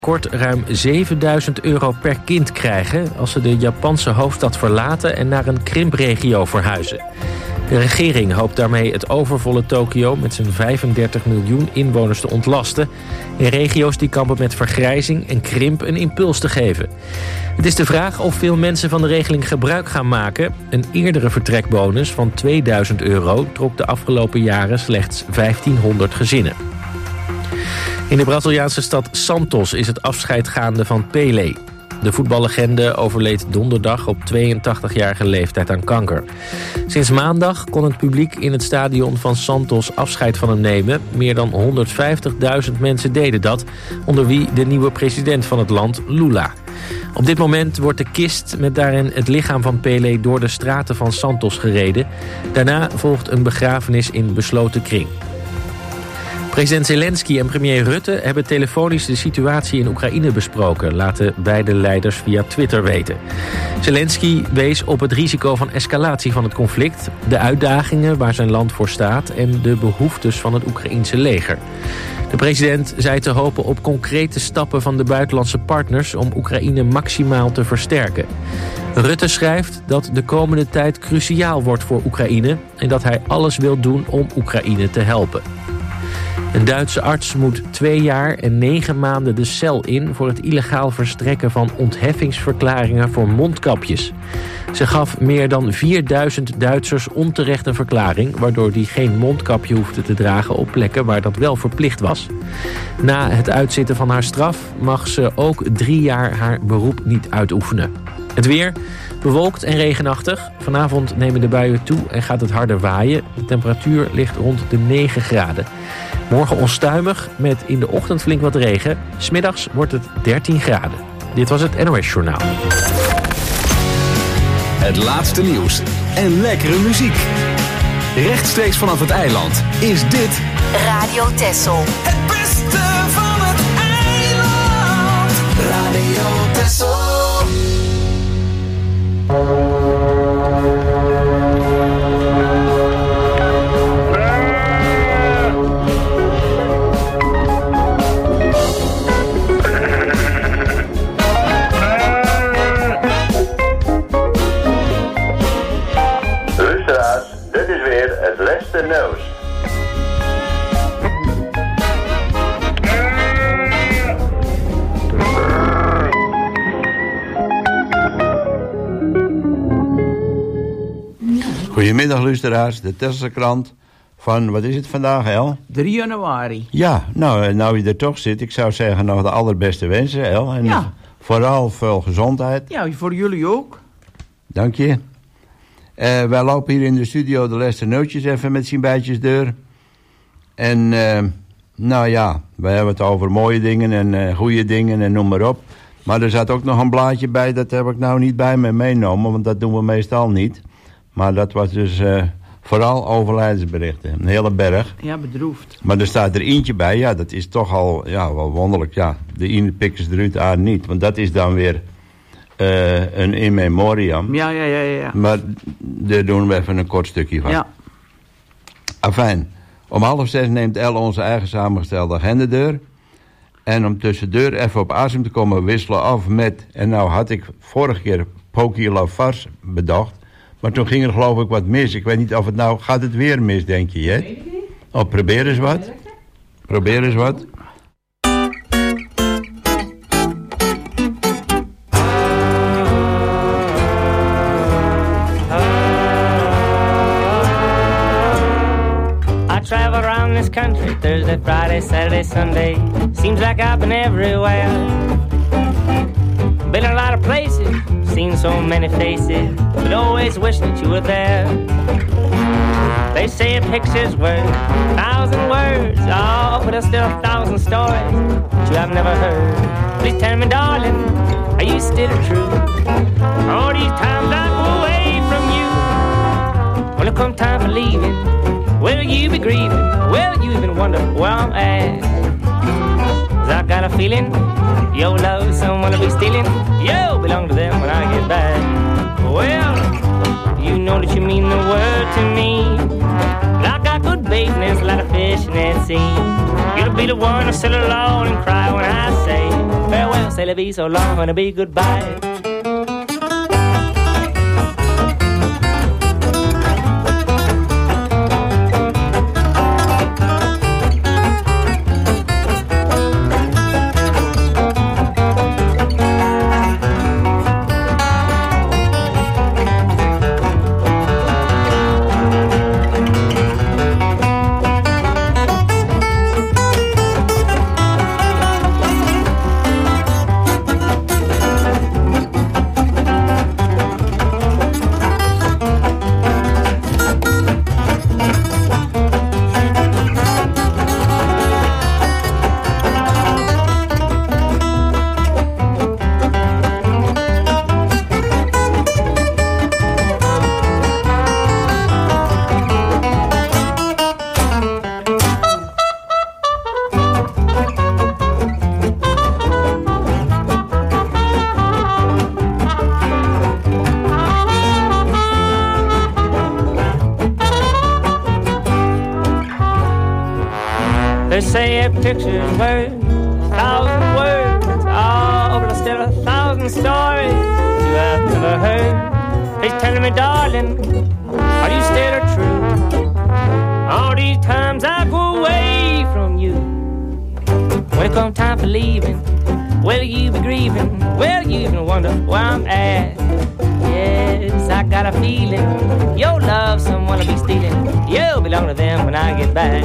Kort ruim €7.000 per kind krijgen als ze de Japanse hoofdstad verlaten en naar een krimpregio verhuizen. De regering hoopt daarmee het overvolle Tokio met zijn 35 miljoen inwoners te ontlasten, in regio's die kampen met vergrijzing en krimp een impuls te geven. Het is de vraag of veel mensen van de regeling gebruik gaan maken. Een eerdere vertrekbonus van €2.000 trok de afgelopen jaren slechts 1500 gezinnen. In de Braziliaanse stad Santos is het afscheid gaande van Pelé. De voetballegende overleed donderdag op 82-jarige leeftijd aan kanker. Sinds maandag kon het publiek in het stadion van Santos afscheid van hem nemen. Meer dan 150.000 mensen deden dat, onder wie de nieuwe president van het land, Lula. Op dit moment wordt de kist met daarin het lichaam van Pelé door de straten van Santos gereden. Daarna volgt een begrafenis in besloten kring. President Zelensky en premier Rutte hebben telefonisch de situatie in Oekraïne besproken, laten beide leiders via Twitter weten. Zelensky wees op het risico van escalatie van het conflict, de uitdagingen waar zijn land voor staat en de behoeftes van het Oekraïense leger. De president zei te hopen op concrete stappen van de buitenlandse partners om Oekraïne maximaal te versterken. Rutte schrijft dat de komende tijd cruciaal wordt voor Oekraïne en dat hij alles wil doen om Oekraïne te helpen. Een Duitse arts moet 2 jaar en 9 maanden de cel in voor het illegaal verstrekken van ontheffingsverklaringen voor mondkapjes. Ze gaf meer dan 4000 Duitsers onterecht een verklaring, waardoor die geen mondkapje hoefde te dragen op plekken waar dat wel verplicht was. Na het uitzitten van haar straf mag ze ook 3 jaar haar beroep niet uitoefenen. Het weer, bewolkt en regenachtig. Vanavond nemen de buien toe en gaat het harder waaien. De temperatuur ligt rond de 9 graden. Morgen onstuimig met in de ochtend flink wat regen. 's Middags wordt het 13 graden. Dit was het NOS Journaal. Het laatste nieuws en lekkere muziek. Rechtstreeks vanaf het eiland is dit Radio Texel. Het beste van het eiland. Radio Texel. Dit is weer het laatste nieuws. Goedemiddag luisteraars, de Tesselse krant van, wat is het vandaag, El? 3 januari. Ja, nou je er toch zit, ik zou zeggen nog de allerbeste wensen, El. En ja. Vooral veel gezondheid. Ja, voor jullie ook. Dank je. Wij lopen hier in de studio de laatste nootjes even met zijn bijtjes deur. En nou ja, wij hebben het over mooie dingen en goede dingen en noem maar op. Maar er zat ook nog een blaadje bij, dat heb ik nou niet bij me meegenomen, want dat doen we meestal niet. Maar dat was dus vooral overlijdensberichten, een hele berg. Ja, bedroefd. Maar er staat er eentje bij, ja, dat is toch al wel wonderlijk. Ja, de ene pikken ze eruit, aan niet, want dat is dan weer een in memoriam. Ja. Maar daar doen we even een kort stukje van. Ja. Afijn, om 5:30 neemt Elle onze eigen samengestelde agenda deur. En om tussendoor even op asem te komen wisselen af met... En nou had ik vorige keer Poki Lavars bedacht. Maar toen ging er geloof ik wat mis. Ik weet niet of het nou... Gaat het weer mis, denk je, Jet? Oh, probeer eens wat. Probeer eens wat. Travel around this country Thursday, Friday, Saturday, Sunday. Seems like I've been everywhere. Been a lot of places, seen so many faces, but always wish that you were there. They say a picture's worth 1,000 words, oh, but there's still 1,000 stories that you have never heard. Please tell me, darling, are you still true? All these times I go away from you. When it come time for leaving, will you be grieving? Will you even wonder where I'm at? 'Cause I got a feeling your love someone will be stealing. You'll belong to them when I get back. Well, you know that you mean the world to me. I got good bait and there's a lot of fish in that sea. You'll be the one to sit alone and cry when I say c'est la vie, so long and a big goodbye. They say a picture's worth 1,000 words. Oh, but still 1,000 stories you have never heard. Please tell me, darling, are you still true? All these times I go away from you. When it comes time for leaving, will you be grieving? Will you even wonder where I'm at? Yes, I got a feeling your love someone will be stealing. You'll belong to them when I get back.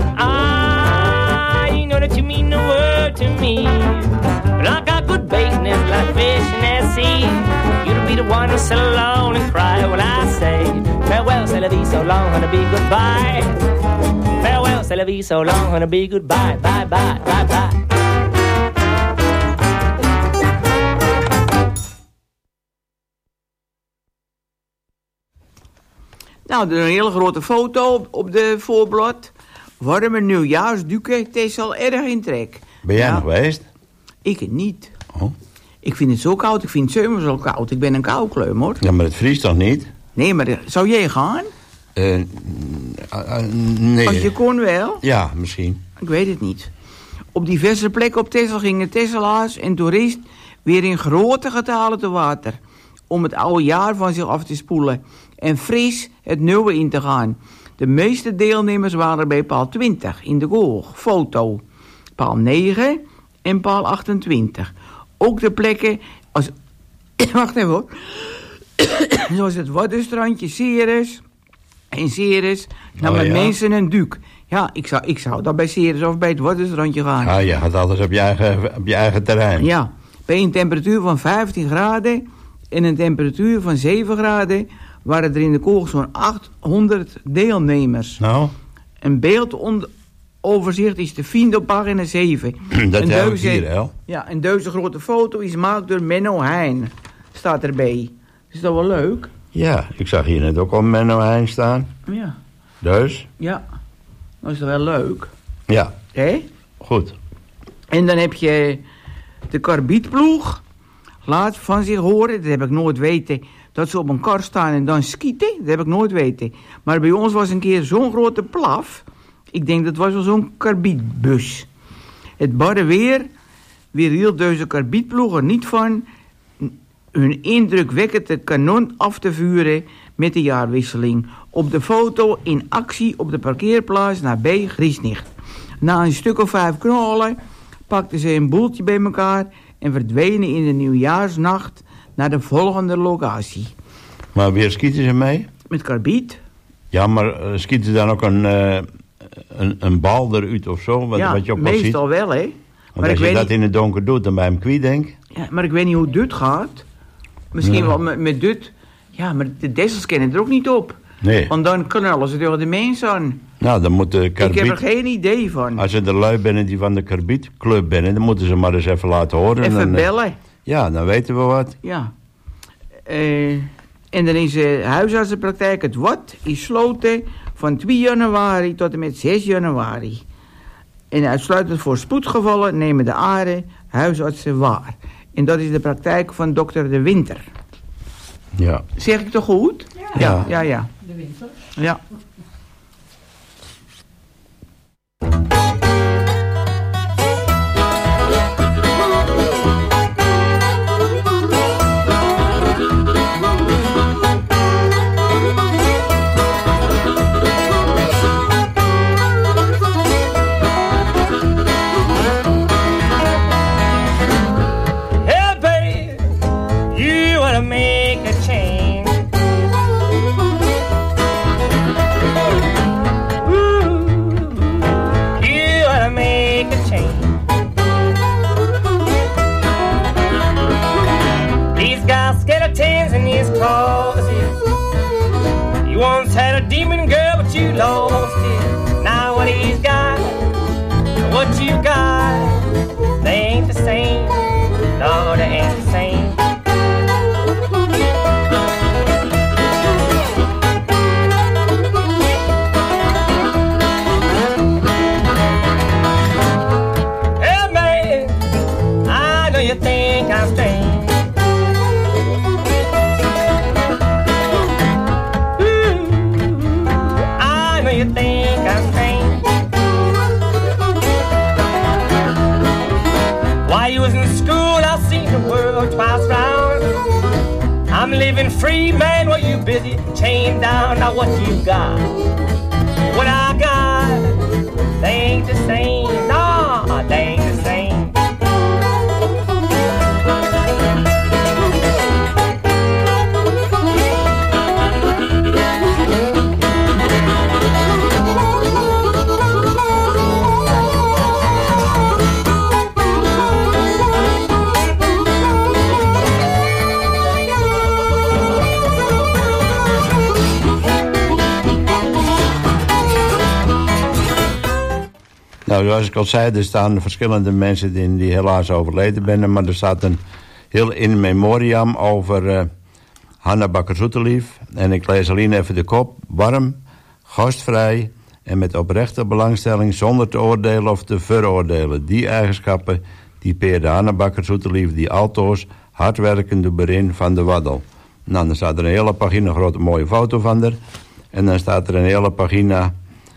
You know that you mean the world to me. But I got good bait and it's like fish in that sea. You'll be the one to sit alone and cry when I say farewell, c'est la vie, so long and a big goodbye. Farewell, c'est la vie, so long and a big goodbye. Bye, bye, bye, bye. Nou, er is een hele grote foto op de voorblad. Warme nieuwjaarsduken, het is al erg in trek. Ben jij nog geweest? Ik niet. Oh. Ik vind het zo koud, ik vind het zomer zo koud. Ik ben een koukleum, hoor. Ja, maar het vriest toch niet? Nee, maar zou jij gaan? Nee. Als je kon wel? Ja, misschien. Ik weet het niet. Op diverse plekken op Texel gingen Tesselaars en toeristen weer in grote getalen te water. Om het oude jaar van zich af te spoelen. En fris het nieuwe in te gaan. De meeste deelnemers waren bij paal 20 in de Goog. Foto. Paal 9 en paal 28. Ook de plekken als... Wacht even hoor. Zoals het Waddenstrandje, Ceres en Ceres. Namen mensen een duik. Ja, ik zou dan bij Ceres of bij het Waddenstrandje gaan. Ja, je gaat alles op je eigen terrein. Ja, bij een temperatuur van 15 graden en een temperatuur van 7 graden... waren er in de Koog zo'n 800 deelnemers. Nou? Een beeldoverzicht is te vinden op pagina 7. Dat heb ik hier, hè? Ja, een deze grote foto is gemaakt door Menno Heijn. Staat erbij. Is dat wel leuk? Ja, ik zag hier net ook al Menno Heijn staan. Ja. Dus? Ja. Dat is toch wel leuk? Ja. Hé? Goed. En dan heb je de karbietploeg. Laat van zich horen, dat heb ik nooit weten... dat ze op een kar staan en dan skieten, dat heb ik nooit weten. Maar bij ons was een keer zo'n grote plaf. Ik denk dat was wel zo'n karbietbus. Het barre weer hield deze karbietploeg er niet van... hun indrukwekkende kanon af te vuren met de jaarwisseling. Op de foto in actie op de parkeerplaats naar B. Griesnicht. Na een stuk of 5 knallen pakten ze een boeltje bij elkaar... en verdwenen in de nieuwjaarsnacht... naar de volgende locatie. Maar weer schieten ze mee? Met karbiet. Ja, maar schieten ze dan ook een bal eruit of zo? Wat je ook meestal wel, hè. Want als je dat in het donker doet, dan bij hem kwijt, denk ik. Ja, maar ik weet niet hoe dit gaat. Misschien wel met dit. Ja, maar de Dessels kennen er ook niet op. Nee. Want dan knallen ze tegen de mensen aan. Nou, dan moet de karbiet... Ik heb er geen idee van. Als ze de lui binnen die van de karbietclub binnen, dan moeten ze maar eens even laten horen. Even dan, bellen. Ja, dan weten we wat. Ja. En dan is de huisartsenpraktijk het wat is sloten van 2 januari tot en met 6 januari. En uitsluitend voor spoedgevallen nemen de huisartsen waar. En dat is de praktijk van dokter De Winter. Ja. Zeg ik toch goed? Ja. Ja. De Winter? Ja. you think I'm strange. I know you think I'm strange. While you was in school, I seen the world twice round. I'm living free, man, while you busy chained down. Now what you got? What I got? They ain't the same. Nah, they ain't the same. Nou, zoals ik al zei, er staan verschillende mensen in die helaas overleden zijn. Maar er staat een heel in memoriam over Hanna Bakker-Zoetelief. En ik lees alleen even de kop. Warm, gastvrij en met oprechte belangstelling zonder te oordelen of te veroordelen. Die eigenschappen typeerde Hanna Bakker-Zoetelief die altoos hardwerkende berin van de Waddel. Nou, dan staat er een hele pagina, een grote mooie foto van haar. En dan staat er een hele pagina...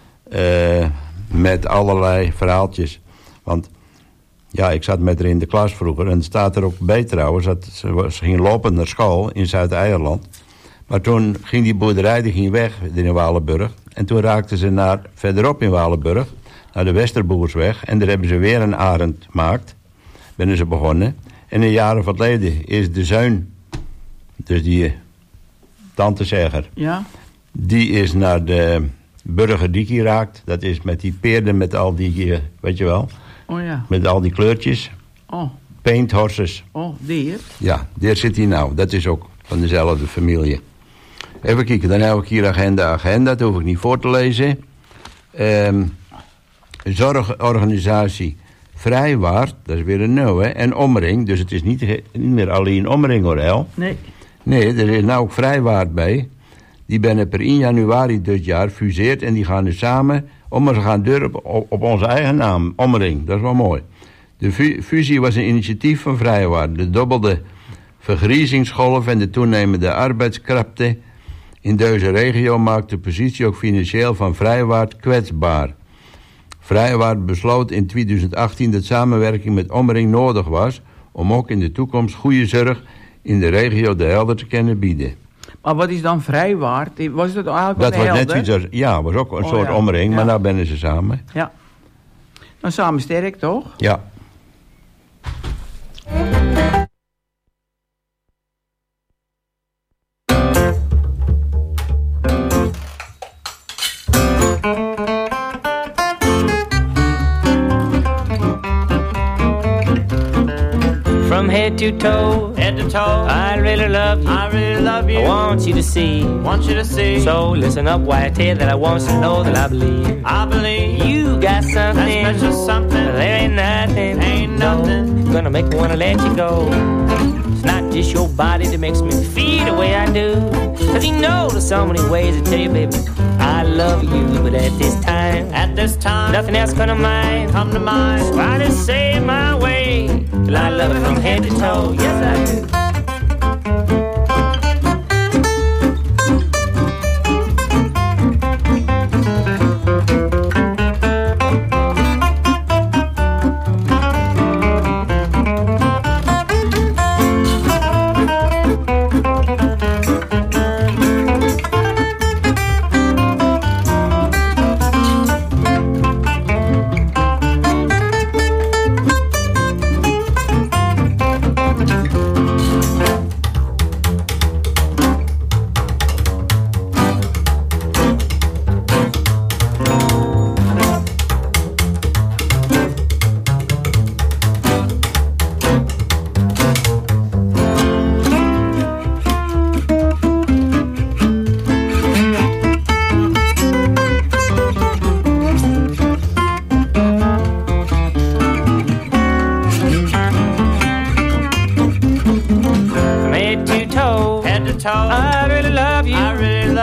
met allerlei verhaaltjes. Want ja, ik zat met haar in de klas vroeger. En het staat er ook bij trouwens. Dat ze ging lopend naar school in Zuid-Eierland. Maar toen ging die boerderij die ging weg in Walenburg. En toen raakten ze verderop in Walenburg. Naar de Westerboersweg. En daar hebben ze weer een arend gemaakt. Ben ze begonnen. En in jaren verleden is de Zeun. Dus die tante Zegger. Ja. Die is naar de... Burgerdiek raakt, dat is met die peerden met al die, weet je wel. Oh ja. Met al die kleurtjes. Oh. Paint horses. Oh, die. Ja, daar zit hij nou. Dat is ook van dezelfde familie. Even kijken, dan heb ik hier agenda. Dat hoef ik niet voor te lezen. Zorgorganisatie Vrijwaard, dat is weer een nieuwe. En Omring, dus het is niet meer alleen Omring hoor, El. Nee. Nee, er is nou ook Vrijwaard bij. Die ben per 1 januari dit jaar fuseerd en die gaan nu samen... maar ze gaan deur op onze eigen naam, Omring. Dat is wel mooi. De fusie was een initiatief van Vrijwaard. De dobbelde vergriezingsgolf en de toenemende arbeidskrapte... in deze regio maakt de positie ook financieel van Vrijwaard kwetsbaar. Vrijwaard besloot in 2018 dat samenwerking met Omring nodig was... om ook in de toekomst goede zorg in de regio De Helder te kunnen bieden. Maar wat is dan Vrijwaard? Was dat eigenlijk dat De Helder? Net zoiets, ja, was ook een soort Omring, maar nou ben ze samen. Ja. Dan samen sterk, toch? Ja. From head to toe, I really love you. I want you to see. So listen up while I tell you that I want you to know that I believe. You got something, that special something. There ain't nothing, gonna make me wanna let you go. It's not just your body that makes me feel the way I do. Cause you know there's so many ways to tell you, baby, I love you. But at this time, nothing else come to mind. So I just say my way. Till I love it from head to toe. Yes, I do.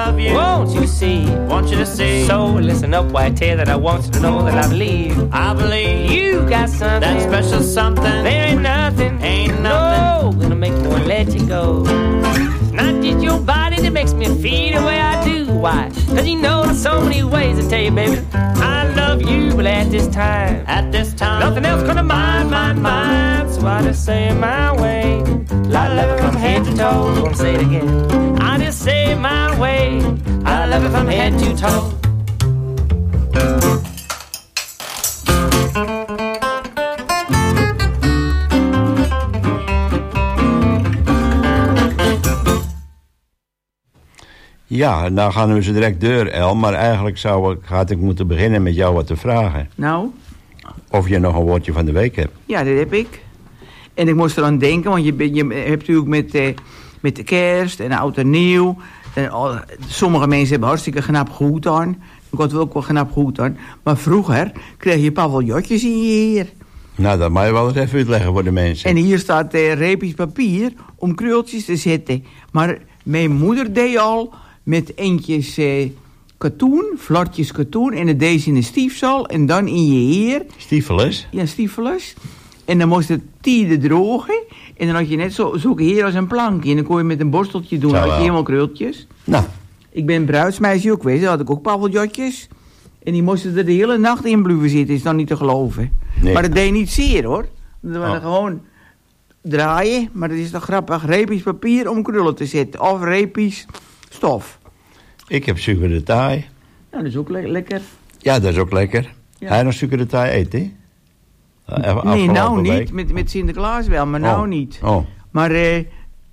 love you. Won't you see? Want you to see. So listen up while I tell you that I want you to know that I believe. I believe you got something. That special something. There ain't nothing. Ain't nothing. No, gonna make me wanna let you go. Not just your body that makes me feel the way I do. Why? Cause you know there's so many ways to tell you, baby, I love you, but at this time, nothing else gonna mind. So I just say it my way. I love it from head to toe. I'm gonna say it again. I just say it my way. I love it from head to toe. Ja, nou gaan we zo direct deur, El. Maar eigenlijk had ik moeten beginnen met jou wat te vragen. Nou? Of je nog een woordje van de week hebt. Ja, dat heb ik. En ik moest eraan denken, want je hebt natuurlijk met de kerst en oud en nieuw. En sommige mensen hebben hartstikke knap goed aan. Ik had ook wel knap goed aan. Maar vroeger kreeg je paviljoentjes in je heer. Nou, dat mag je wel eens even uitleggen voor de mensen. En hier staat reepjes papier om krultjes te zetten. Maar mijn moeder deed al met eentjes katoen, flartjes katoen. En dat deed ze in een stiefsel en dan in je heer. Stiefeles? Ja, stiefeles. En dan moest het tieden drogen. En dan had je net zulke heer als een plankje. En dan kon je met een borsteltje doen. Dan had je helemaal krultjes. Nou. Ik ben bruidsmeisje ook geweest. Dan had ik ook paviljoentjes. En die moesten er de hele nacht in blijven zitten. Is dan niet te geloven. Nee. Maar dat deed niet zeer, hoor. Dat was gewoon draaien. Maar dat is toch grappig. Reepjes papier om krullen te zetten. Of reepjes stof. Ik heb suiker de taai. Nou, dat is ook lekker. Ja, dat is ook lekker. Ja. Hij nog suiker de taai eten, hè? Nee, nou niet. Met Sinterklaas wel, maar nou niet. Oh. Maar er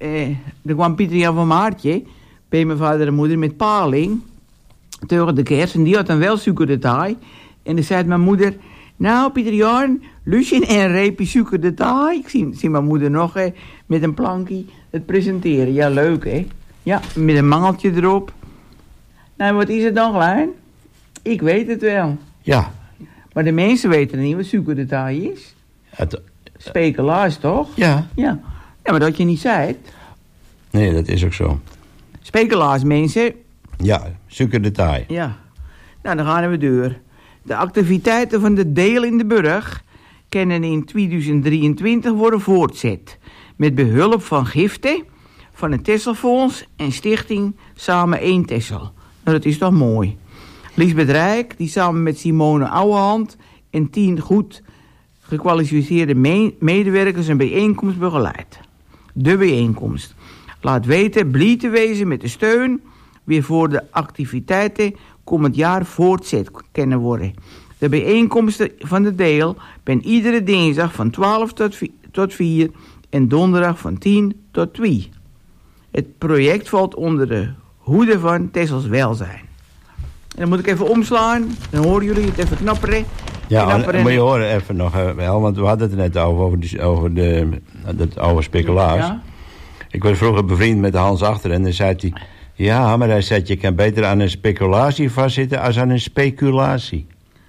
kwam Pieter Jan van Maartje bij mijn vader en moeder met paling tegen de kerst. En die had dan wel suikerdetaai. En dan zei mijn moeder, nou Pieter Jan, Lucien en een reepje suikerdetaai. Ik zie mijn moeder nog met een plankje het presenteren. Ja, leuk hè. Ja, met een mangeltje erop. Nou, wat is het dan, Klein? Ik weet het wel. Ja. Maar de mensen weten niet wat suikerdetaai is. Speculaas, toch? Ja. Ja, maar dat je niet zei. Nee, dat is ook zo. Speculaas, mensen. Ja, suikerdetaai. Ja. Nou, dan gaan we door. De activiteiten van de Deel in de Burg kunnen in 2023 worden voortzet. Met behulp van giften van het Tesselfonds en stichting Samen 1 Tessel. Nou, dat is toch mooi. Liesbeth Rijk, die samen met Simone Ouwehand en 10 goed gekwalificeerde medewerkers een bijeenkomst begeleidt. De bijeenkomst. Laat weten blij te wezen met de steun weer voor de activiteiten komend jaar voortzet kunnen worden. De bijeenkomsten van de Deel ben iedere dinsdag van 12 tot 4 en donderdag van 10 tot 2. Het project valt onder de hoede van Tessels Welzijn. En dan moet ik even omslaan. Dan horen jullie het even knapperen. Ja, moet je horen even nog wel. Want we hadden het net over dat oude speculaas. Ja. Ik was vroeger bevriend met Hans Achter. En dan zei hij... Ja, maar hij zei, je kan beter aan een speculatie vastzitten als aan een speculatie.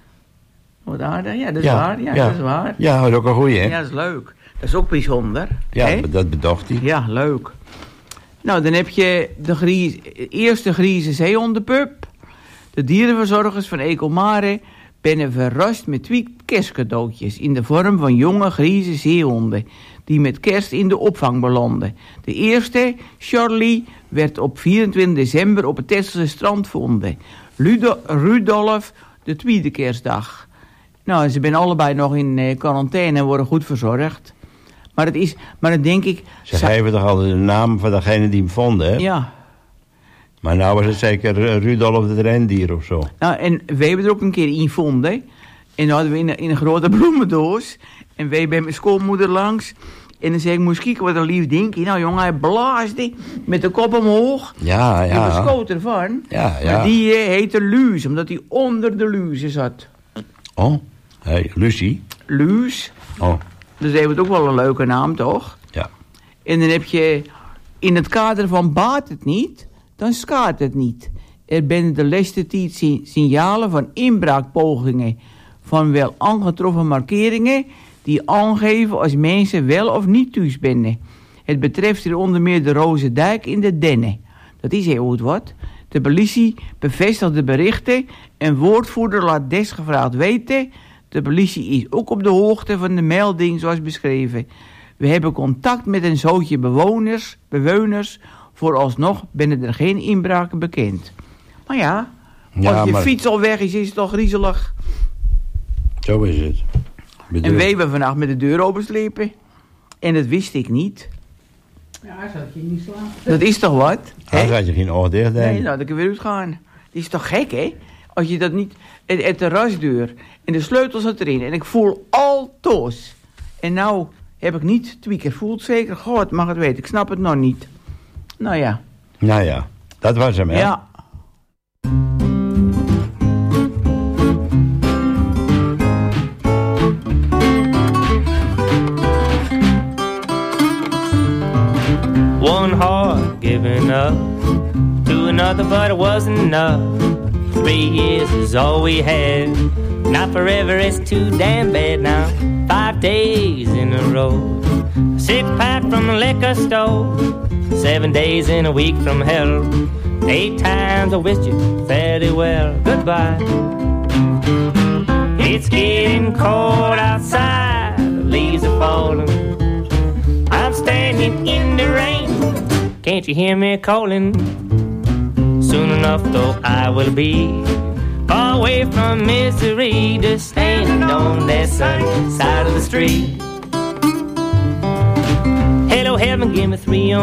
Wat aardig. Ja, dat is waar. Ja, dat is waar. Ja, dat is ook een goeie, hè? Ja, dat is leuk. Dat is ook bijzonder. Ja, hè? Dat bedacht hij. Ja, leuk. Nou, dan heb je de eerste Grieze zeehondenpup. De dierenverzorgers van Ecolmare ben verrast met 2 kerstcadeautjes in de vorm van jonge Grieze zeehonden die met kerst in de opvang belanden. De eerste, Charlie, werd op 24 december op het Tesselse strand gevonden. Rudolf, de tweede kerstdag. Nou, ze zijn allebei nog in quarantaine en worden goed verzorgd. Maar dan denk ik... Ze geven toch altijd de naam van degene die hem vonden, hè? Ja. Maar nou was het zeker Rudolf het rendier of zo. Nou, en we hebben er ook een keer in gevonden. En dan hadden we in een grote bloemendoos. En wij bij mijn schoolmoeder langs. En dan zei ik, moest kijken wat een lief ding. Nou jongen, hij blaasde met de kop omhoog. Ja. Die beschoot ervan. Ja. Maar die heette Luus, omdat hij onder de luizen zat. Oh, hey, Lucie. Luus. Oh. Dus heeft het ook wel een leuke naam, toch? Ja. En dan heb je in het kader van baat het niet, dan schaadt het niet. Er zijn de laatste tijd signalen van inbraakpogingen van wel aangetroffen markeringen die aangeven als mensen wel of niet thuis zijn. Het betreft hier onder meer de Roze Dijk in de Denne. Dat is heel goed wat. De politie bevestigt de berichten en woordvoerder laat desgevraagd weten. De politie is ook op de hoogte van de melding zoals beschreven. We hebben contact met een zootje bewoners. Vooralsnog binnen er geen inbraken bekend. Maar ja, als je fiets al weg is het toch griezelig. Zo is het. En we hebben vannacht met de deur openslepen. En dat wist ik niet. Ja, zou je niet slaan. Dat is toch wat? Hij gaat je geen oor dicht. Nee, nou, dat kan weer uitgaan. Die is toch gek, hè? Als je dat niet... Het terrasdeur en de sleutel zat erin. En ik voel al toos. En nou heb ik niet 2 keer voelt zeker. God mag het weten. Ik snap het nog niet. Nou ja. Nou ja, dat was hem, hè? Ja. One heart giving up to another, but it wasn't enough. 3 years is all we had. Not forever, it's too damn bad now. 5 days in a row. 6-pack from the liquor store. 7 days in a week from hell. 8 times I wished you fairly well goodbye. It's getting cold outside, the leaves are falling. I'm standing in the rain. Can't you hear me calling? Soon enough though I will be far away from misery, just standing on that sunny side of the street. Hello heaven, give me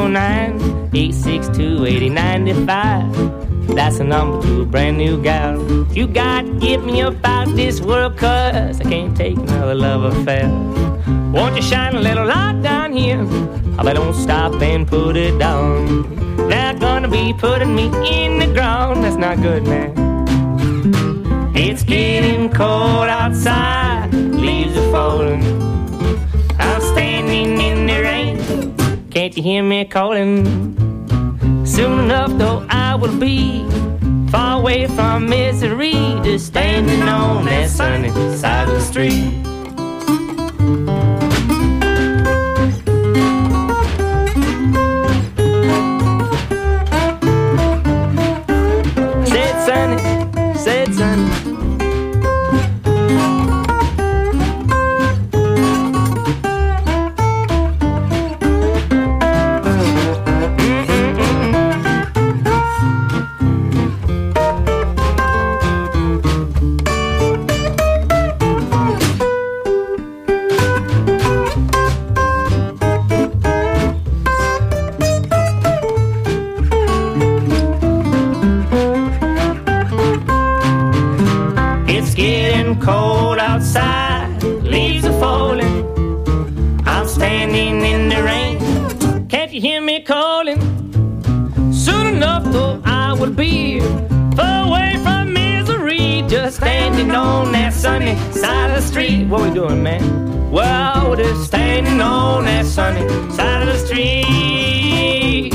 309-862-8095. That's a number to a brand new gal. You got to get me about this world, 'cause I can't take another love affair. Won't you shine a little light down here? I don't stop and put it down. They're gonna be putting me in the ground. That's not good, man. It's getting cold outside, leaves are falling. I'm standing in the rain. Can't you hear me calling? Soon enough though I will be far away from misery, just standing on that sunny side of the street. Said sunny. Cold outside, leaves are falling. I'm standing in the rain. Can't you hear me calling? Soon enough though I will be far away from misery, just standing on that sunny side of the street. What we doing, man? Well, we're just standing on that sunny side of the street.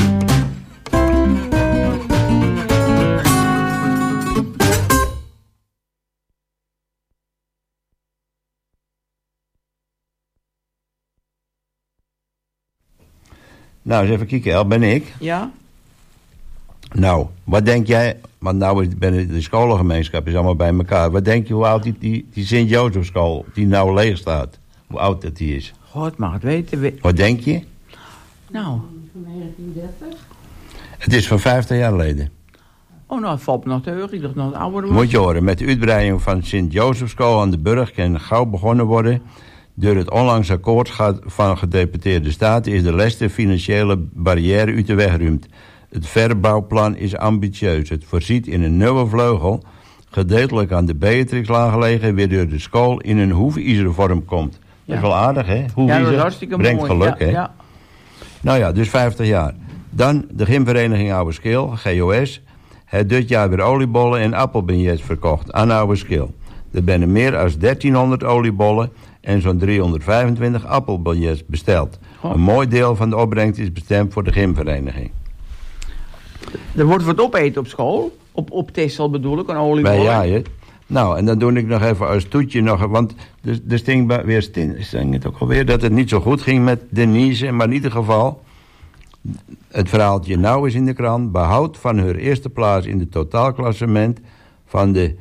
Nou, eens even kijken, El, ben ik? Ja? Nou, wat denk jij, want nou is de scholengemeenschap is allemaal bij elkaar. Wat denk je hoe oud die Sint-Jozefschool, die nou leeg staat, hoe oud dat die is? God mag het weten. Wat denk je? Nou. Van 1930? Het is van 50 jaar geleden. Oh, nou, het valt me nog te heug. Ik dacht nog het ouder was. Moet je horen, met de uitbreiding van Sint-Jozefschool aan de Burg kan gauw begonnen worden. Door het onlangs akkoord van gedeputeerde staten is de laatste financiële barrière uit de weg geruimd. Het verbouwplan is ambitieus. Het voorziet in een nieuwe vleugel, gedeeltelijk aan de Beatrixlaan gelegen, waardoor de school in een hoefijzeren vorm komt. Dat is wel aardig, hè? Ja, dat is hartstikke brengt mooi. geluk, ja, hè? Ja. Nou ja, dus 50 jaar. Dan de gymvereniging Oude Schil, GOS, heeft dit jaar weer oliebollen en appelbeignets verkocht aan Oude Schil. Er zijn meer dan 1300 oliebollen en zo'n 325 appelbeignets besteld. Oh. Een mooi deel van de opbrengst is bestemd voor de gymvereniging. Er wordt wat opeten op school. Op Texel bedoel ik, een oliebollen. Ja, nou, en dan doe ik nog even als toetje nog, want er sting het ook alweer dat het niet zo goed ging met Denise, maar in ieder geval, Het verhaaltje nou is in de krant. Behoud van haar eerste plaats in het totaalklassement van de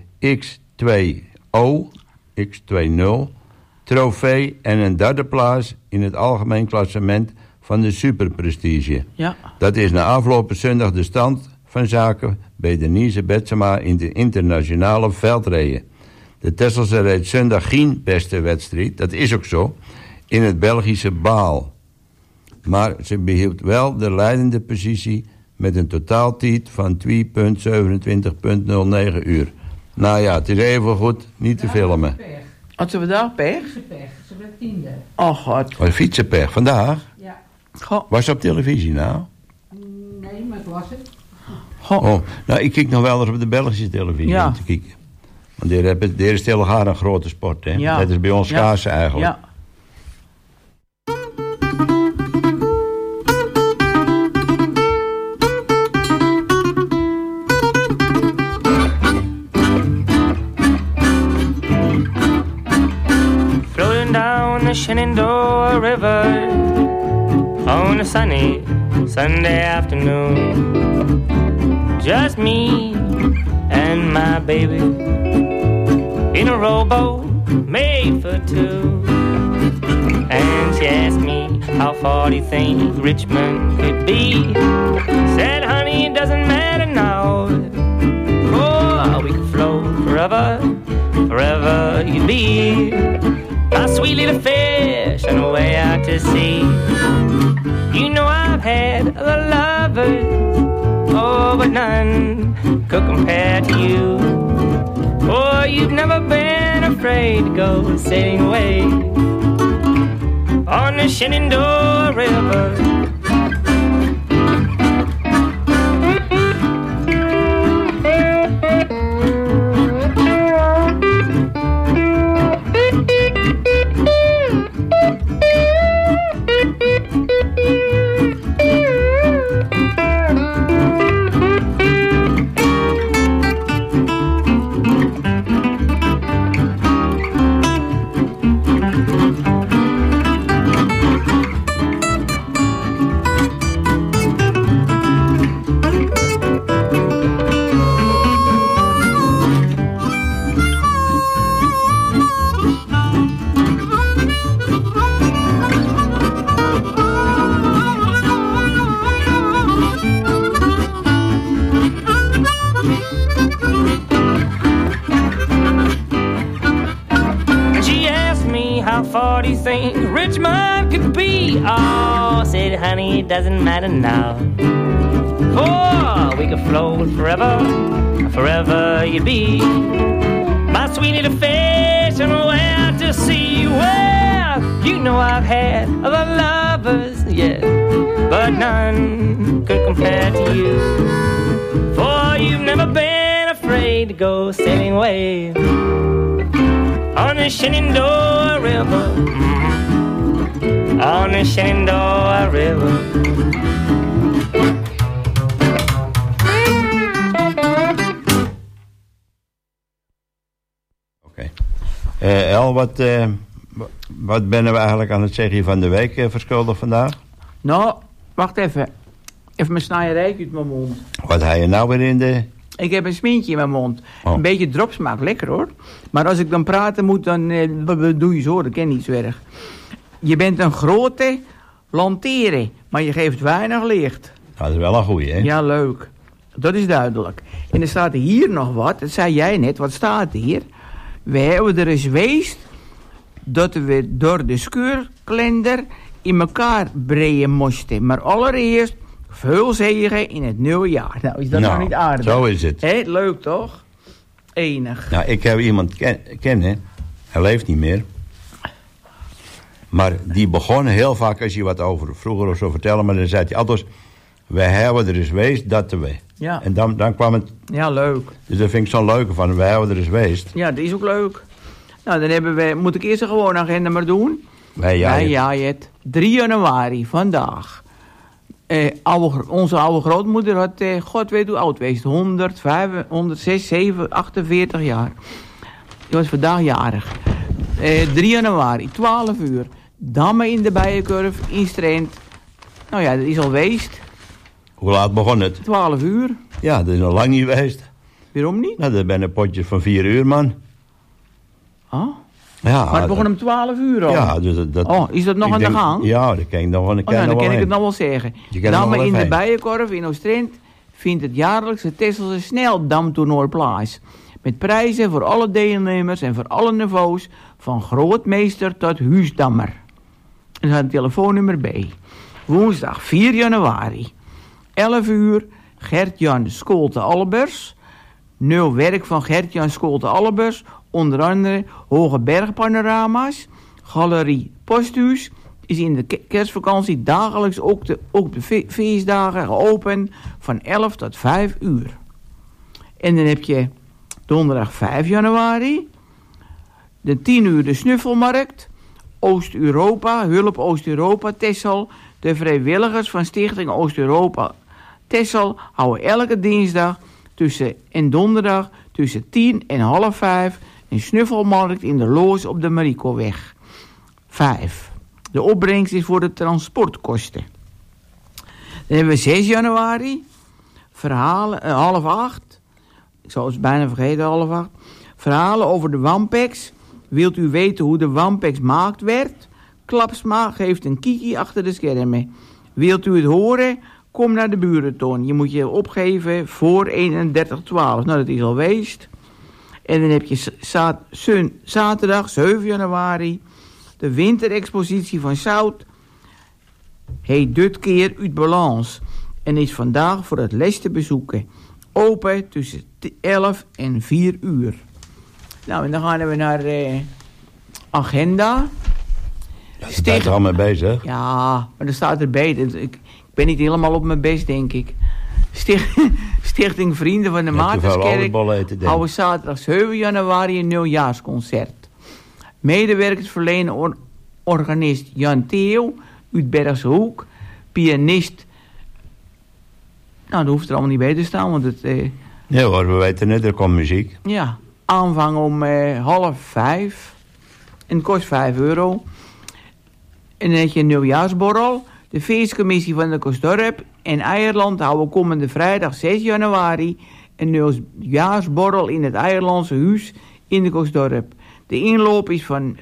X20 trofee en een derde plaats in het algemeen klassement van de Superprestige. Ja. Dat is na afgelopen zondag de stand van zaken bij Denise Betsema in de internationale veldrijden. De Tesselse reed zondag geen beste wedstrijd, dat is ook zo, in het Belgische Baal. Maar ze behield wel de leidende positie met een totaaltijd van 2,27,09 uur. Nou ja, het is even goed niet te filmen. Had ze vandaag pech? Fietsenpech, ze werd 10e. Oh god. Oh, fietsenpech, vandaag? Ja. Goh. Was ze op televisie nou? Nee, maar ik was het. Goh. Oh, nou ik kijk nog wel eens op de Belgische televisie Ja. om te kijken. Want daar is Telegaar een grote sport, hè? Ja. Dat is bij ons Ja. schaatsen eigenlijk. Ja. Floating down the Shenandoah River on a sunny Sunday afternoon. Just me and my baby in a rowboat made for two. And she asked me how far do you think Richmond could be. Said, honey, it doesn't matter now. Oh, we could float forever, forever you'd be my sweet little fish on the way out to sea. You know I've had other lovers, oh, but none could compare to you. Oh, you've never been afraid to go sailing away on the Shenandoah River. Richmond could be. Oh, said honey, it doesn't matter now. For we could float forever, forever you'd be my sweet little fish on the way out to sea. Well, you know I've had other lovers, yeah, but none could compare to you. For you've never been afraid to go sailing away on the Shenandoah River, on the Shenandoah River. Oké. El, wat ben we eigenlijk aan het zeggen van de week verschuldigd vandaag? Nou, wacht even. Even mijn snijderijk uit mijn mond. Wat heb je nou weer in de... Ik heb een smintje in mijn mond. Oh. Een beetje dropsmaak, lekker hoor. Maar als ik dan praten moet, dan doe je zo, dat ken niet zo erg. Je bent een grote lantaarn, maar je geeft weinig licht. Nou, dat is wel een goeie, hè? Ja, leuk. Dat is duidelijk. En er staat hier nog wat, dat zei jij net, wat staat hier? We hebben er eens geweest dat we door de scheurkalender in elkaar breien moesten. Maar allereerst veel zegen in het nieuwe jaar. Nou, is dat nog niet aardig? Zo is het. Hé, leuk toch? Enig. Nou, ik heb iemand kennen, hij leeft niet meer. Maar die begon heel vaak, als je wat over vroeger of zo vertellen, maar dan zei hij altijd, we hebben er eens geweest, dat te we. Ja. En dan kwam het, Ja, leuk. dus dat vind ik zo'n leuke van, we hebben er eens geweest. Ja, dat is ook leuk. Nou, dan hebben we, moet ik eerst een gewone agenda maar doen? Wij Ja, 3 januari, vandaag. Onze oude grootmoeder had, god weet hoe oud wees, 105, 106, 7, 48 jaar. Die was vandaag jarig. 3 januari, 12 uur. Dammen in de Bijenkorf in Strand. Nou ja, dat is al geweest. Hoe laat begon het? 12 uur. Ja, dat is nog lang niet geweest. Waarom niet? Nou, dat ben een potje van 4 uur, man. Oh? Ja, Maar het begon om 12 uur al. Ja, dus dat... Oh, is dat nog aan de gang? Ja, dat kan ik nog wel. Dan kan ik het nog wel zeggen. Je kan er nog Dames wel in de even Bijenkorf in Oost-Drenthe vindt het jaarlijkse Tesselse Sneldamtoernooi plaats. Met prijzen voor alle deelnemers en voor alle niveaus, van grootmeester tot huisdammer. Er staat een telefoonnummer bij. Woensdag 4 januari, 11 uur, Gert-Jan Scholte-Albers. 0 werk van Gert-Jan Scholte-Albers, onder andere Hoge Bergpanorama's. Galerie Posthuis is in de kerstvakantie dagelijks ook de feestdagen geopend van 11 tot 5 uur. En dan heb je donderdag 5 januari, de 10 uur de Snuffelmarkt, Oost-Europa, Hulp Oost-Europa, Texel. De vrijwilligers van Stichting Oost-Europa Texel houden elke dinsdag en donderdag tussen 10 en half 5 een snuffelmarkt in de Loos op de Mariekoweg. 5. De opbrengst is voor de transportkosten. Dan hebben we 6 januari, verhalen, half 8. Ik zou het bijna vergeten, half 8. Verhalen over de Wampex. Wilt u weten hoe de Wampex gemaakt werd? Klapsma geeft een kiki achter de schermen. Wilt u het horen? Kom naar de burentoon. Je moet je opgeven voor 31/12. Nou, dat is al geweest. En dan heb je zaterdag 7 januari... de winterexpositie van Zout. Heet dit keer uit balans. En is vandaag voor het les te bezoeken. Open tussen 11 en 4 uur. Nou, en dan gaan we naar agenda. Ja, je bent er al mee bezig. Ja, maar er staat erbij. Ik ben niet helemaal op mijn best, denk ik. Stichting Vrienden van de Maartenskerk houden zaterdag 7 januari een nieuwjaarsconcert. Medewerkers verlenen organist Jan Theo uit Bergse Hoek. Pianist. Nou, dat hoeft er allemaal niet bij te staan, want het... Nee hoor, we weten net, er komt muziek. Ja, aanvang om 4:30. En het kost €5. En dan heb je een nieuwjaarsborrel. De feestcommissie van de Kostdorp en Eierland houden komende vrijdag 6 januari... een nieuwjaarsborrel in het Eierlandse huis in de Kostdorp. De inloop is van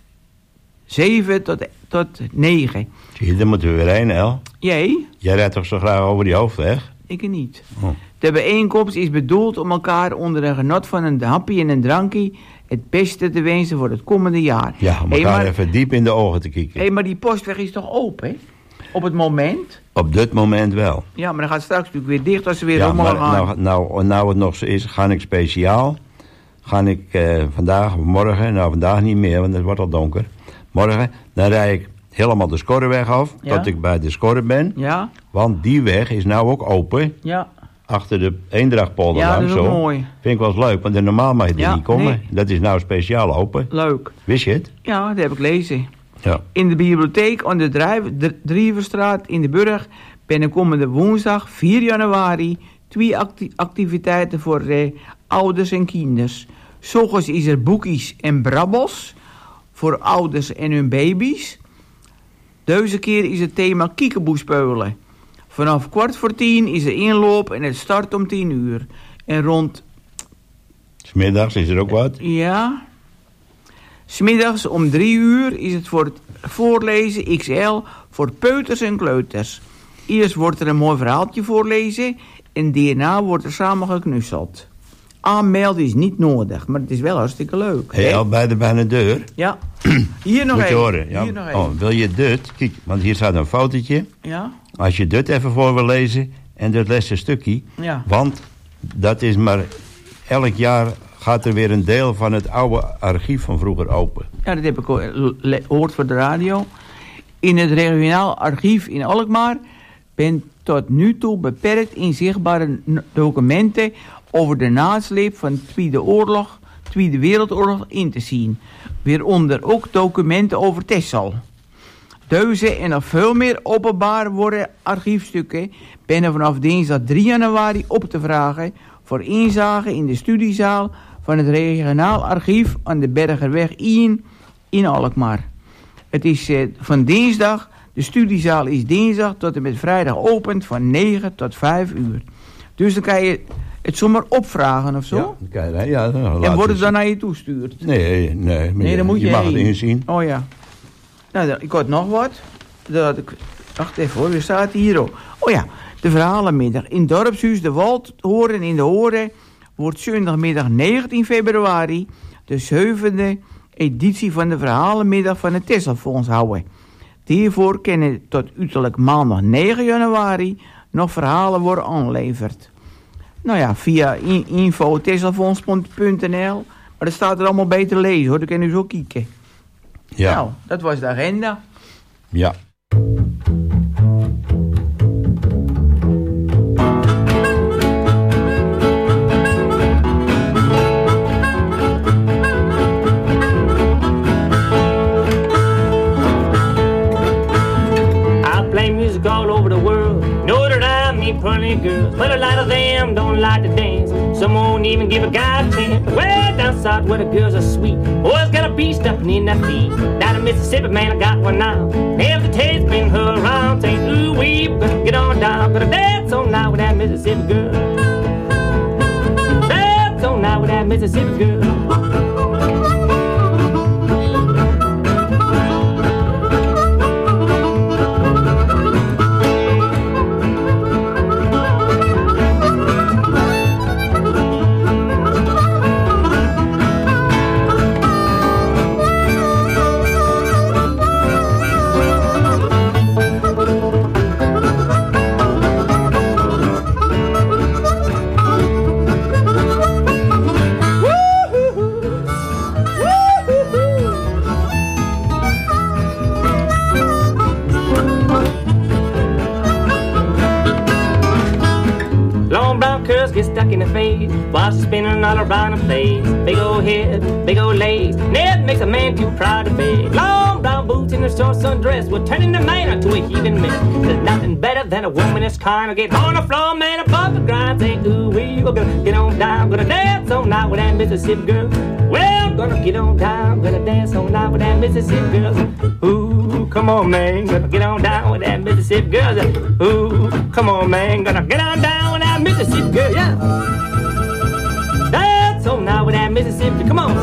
7 tot 9. Zie je, daar moeten we weer heen, El. Jij? Jij rijdt toch zo graag over die hoofdweg? Ik niet. Oh. De bijeenkomst is bedoeld om elkaar onder een genot van een hapje en een drankje het beste te wensen voor het komende jaar. Ja, om elkaar even diep in de ogen te kijken. Hé, maar die postweg is toch open, hè? Op het moment? Op dit moment wel. Ja, maar dan gaat het straks natuurlijk weer dicht als ze weer maar gaan. Nou het nog zo is, ga ik speciaal. Ga ik vandaag of morgen, nou vandaag niet meer, want het wordt al donker. Morgen, dan rijd ik helemaal de Skorreweg af, tot ik bij de Skorre ben. Ja. Want die weg is nou ook open. Ja. Achter de Eendrachtpolder ja, langs. Dat is zo. mooi. Vind ik wel eens leuk, want normaal mag je er niet komen. Nee. Dat is nou speciaal open. Leuk. Wist je het? Ja, dat heb ik lezen. Ja. In de bibliotheek aan de Drieverstraat in de Burg ben komende woensdag 4 januari 2 activiteiten voor ouders en kinders. 's Ochtends is er boekjes en brabbels voor ouders en hun baby's. Deze keer is het thema kiekeboespeulen. Vanaf 9:45 is er inloop en het start om 10 uur. En rond... 's middags is er ook wat? Ja. 's middags om 3 uur is het voor het voorlezen XL voor peuters en kleuters. Eerst wordt er een mooi verhaaltje voorlezen en daarna wordt er samen geknusseld. Aanmelden is niet nodig, maar het is wel hartstikke leuk. Hé, al bij de deur? Ja. Hier nog Moet je even. horen. Ja. Hier nog Oh, wil je dit? Kijk, want hier staat een fotootje. Ja. Als je dit even voor wil lezen en dat laatste stukje. Ja. Want dat is maar... Elk jaar gaat er weer een deel van het oude archief van vroeger open. Ja, dat heb ik gehoord voor de radio. In het regionaal archief in Alkmaar ben tot nu toe beperkt inzichtbare documenten over de nasleep van de Tweede Wereldoorlog in te zien. Waaronder ook documenten over Texel. Deze en nog veel meer openbaar worden archiefstukken binnen vanaf dinsdag 3 januari op te vragen voor inzage in de studiezaal van het regionaal archief aan de Bergerweg 1 in Alkmaar. Het is van dinsdag De studiezaal is dinsdag tot en met vrijdag opend van 9 tot 5 uur. Dus dan kan je het zomaar opvragen of zo? Ja, dan kan je, ja, en wordt het dan naar je toestuurd? Nee, dan moet je mag heen. het inzien. Oh ja. Nou, ik had nog wat. Wacht even hoor, er staat hier ook. Oh ja, de verhalenmiddag. In Dorpshuis de Waldhoren in de Horen wordt zondagmiddag 19 februari... de 7e editie van de verhalenmiddag van het Tesselfonds houden. Hiervoor kunnen tot uiterlijk maandag 9 januari nog verhalen worden aangeleverd. Nou ja, via info.tesselfonds.nl. Maar dat staat er allemaal bij te lezen hoor, dan kun je zo kijken. Ja. Nou, dat was de agenda. Ja. All over the world, know that I meet plenty of girls, but a lot of them don't like to dance. Some won't even give a guy a chance. Way down south where the girls are sweet, boys got a beast up in their feet. Down in Mississippi, man, I got one now. Never the taste been her around, saying ooh wee, gonna get on down, gonna dance on now with that Mississippi girl. Dance on now with that Mississippi girl. Get stuck in the face while she's spinning all around the place. Big old head, big old legs, never makes a man too proud to beg. Long brown boots and a short sundress will turn the man into a heathen mess. There's nothing better than a woman that's kind of get on the floor, man, above the grind. Say, ooh, we're gonna get on down, gonna dance on now with that Mississippi girl. Well, gonna get on down, gonna dance on now with that Mississippi girl. Ooh, come on, man, gonna get on down with that Mississippi girl. Ooh, come on, man, gonna get on down with that Mississippi girl, yeah. Dance on now with that Mississippi, come on.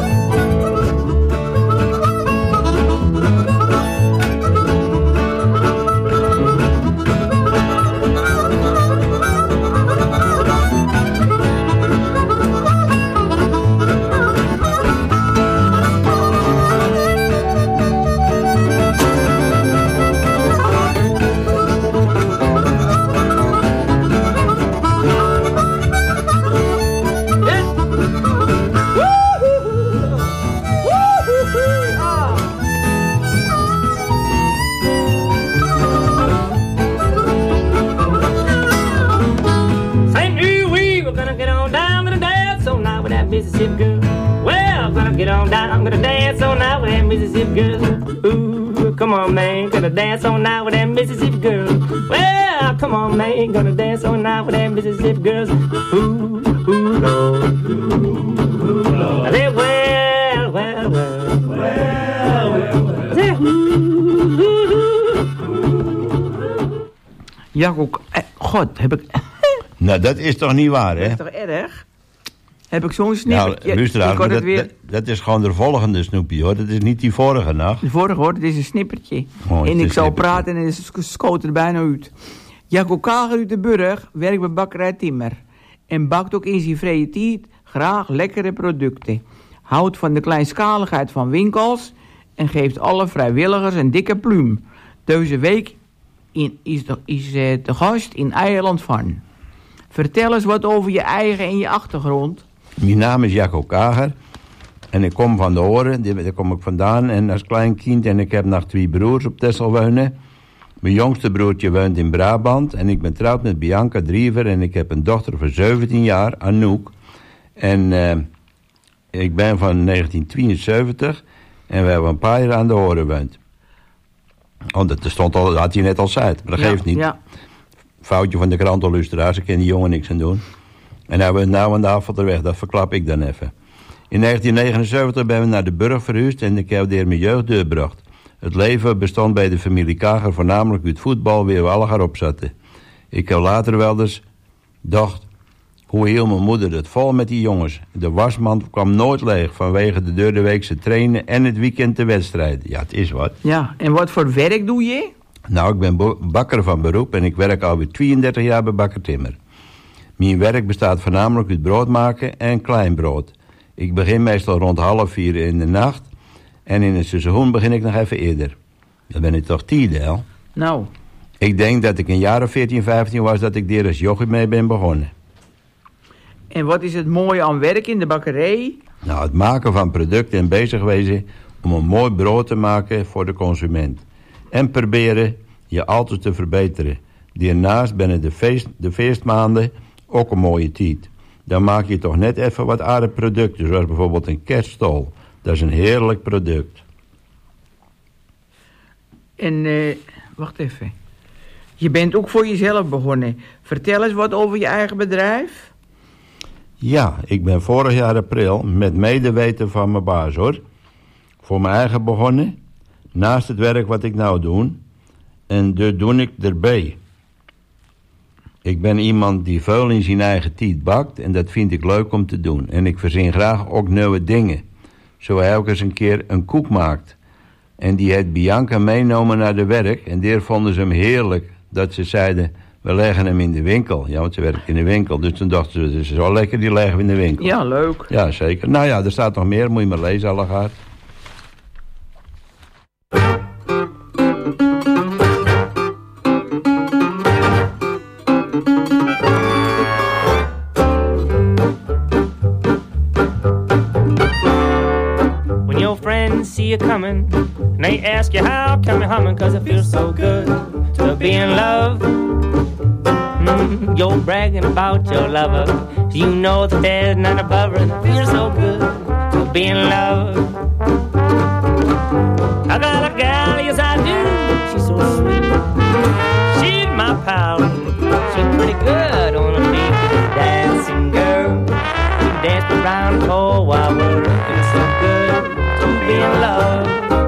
Mississippi girl. Well, gonna get on down, I'm gonna dance on now with that Mississippi girl. Ooh, come on, man, gonna dance on now with that Mississippi girl. Well, come on, man, gonna dance on now with that Mississippi girl. Ooh, ooh, Lord. Ooh, Lord. I said, well, well, well. Well, well, well. I said, Jaco, god, heb ik... Nou, dat is toch niet waar, hè? Dat is toch erg? Heb ik zo'n snippertje? Nou, luisteraar, dat is gewoon de volgende snoepje, hoor. Dat is niet die vorige nacht. De vorige, hoor. Het is een snippertje. Oh, en ik zal praten en ze schoten er bijna uit. Jaco Kager uit de Burg werkt bij bakkerij Timmer. En bakt ook in zijn vrije tijd graag lekkere producten. Houdt van de kleinschaligheid van winkels en geeft alle vrijwilligers een dikke pluim. Deze week is te gast in Eiland van. Vertel eens wat over je eigen en je achtergrond. Mijn naam is Jaco Kager. En ik kom van de Horen, daar kom ik vandaan. En als klein kind, en ik heb nog 2 broers op Texel wonen. Mijn jongste broertje woont in Brabant. En ik ben getrouwd met Bianca Driever. En ik heb een dochter van 17 jaar, Anouk. En ik ben van 1972. En we hebben een paar jaar aan de Horen gewoond. Want dat stond al, had hij net al gezegd, maar dat geeft niet. Ja. Foutje van de krantenluisteraars, ik kan die jongen niks aan doen. En hij was nou aan de afvalterweg, dat verklap ik dan even. In 1979 ben we naar de Burg verhuisd en ik heb daar mijn jeugd doorgebracht. Het leven bestond bij de familie Kager voornamelijk uit voetbal, waar we allemaal op zaten. Ik heb later wel eens gedacht, hoe heel mijn moeder het vol met die jongens. De wasmand kwam nooit leeg vanwege de doordeweekse trainen en het weekend de wedstrijden. Ja, het is wat. Ja, en wat voor werk doe je? Nou, ik ben bakker van beroep en ik werk alweer 32 jaar bij Bakker Timmer. Mijn werk bestaat voornamelijk uit brood maken en kleinbrood. Ik begin meestal rond 3:30 in de nacht en in het seizoen begin ik nog even eerder. Dan ben ik toch tijdel. Nou. Ik denk dat ik een jaar of 14, 15 was dat ik daar als jochie mee ben begonnen. En wat is het mooie aan werk in de bakkerij? Nou, het maken van producten en bezig wezen om een mooi brood te maken voor de consument. En proberen je altijd te verbeteren. Daarnaast binnen de feestmaanden ook een mooie tijd. Dan maak je toch net even wat aardige producten, zoals bijvoorbeeld een kerststol. Dat is een heerlijk product. En, wacht even. Je bent ook voor jezelf begonnen. Vertel eens wat over je eigen bedrijf. Ja, ik ben vorig jaar april met medeweten van mijn baas, hoor. Voor mijn eigen begonnen. Naast het werk wat ik nou doe. En dat doe ik erbij. Ik ben iemand die veel in zijn eigen tijd bakt. En dat vind ik leuk om te doen. En ik verzin graag ook nieuwe dingen. Zo hij ook eens een keer een koek maakt. En die heeft Bianca meenomen naar de werk. En daar vonden ze hem heerlijk. Dat ze zeiden, we leggen hem in de winkel. Ja, want ze werkt in de winkel. Dus toen dachten ze, het is wel lekker, die leggen we in de winkel. Ja, leuk. Ja, zeker. Nou ja, er staat nog meer. Moet je maar lezen, allegaar. When your friends see you coming, and they ask you how come you're humming, 'cause it feels so good to be in love. You're bragging about your lover. You know that there's none above her, and it feels so good to be in love. I got a gal, yes I do. She's so sweet. She's my pal. She's pretty good on her feet. Dancing girl. We danced around the whole wide world. It feels so good to be in love.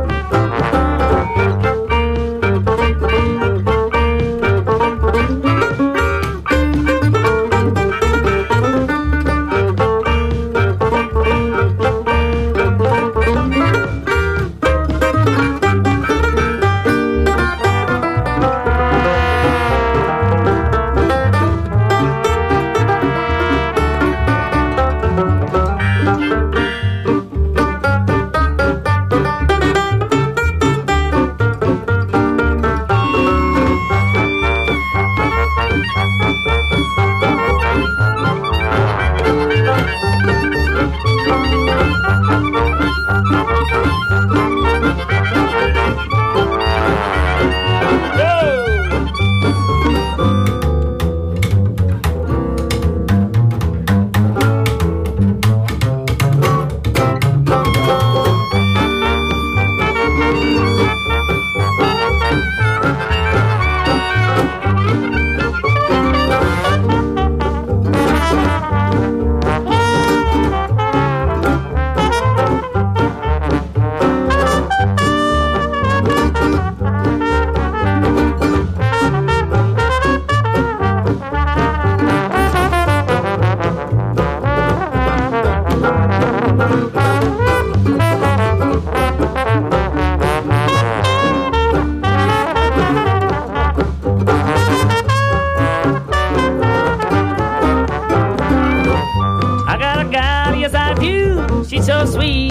She's so sweet,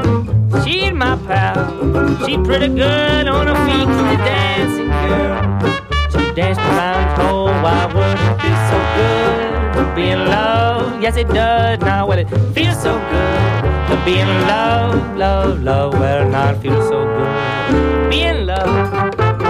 she's my pal. She's pretty good on her feet, she's a dancing girl. She danced around the whole wide world. It feels so good to be in love. Yes, it does now. Well, it feels so good to be in love, love, love. Well, now it feels so good. Be in love.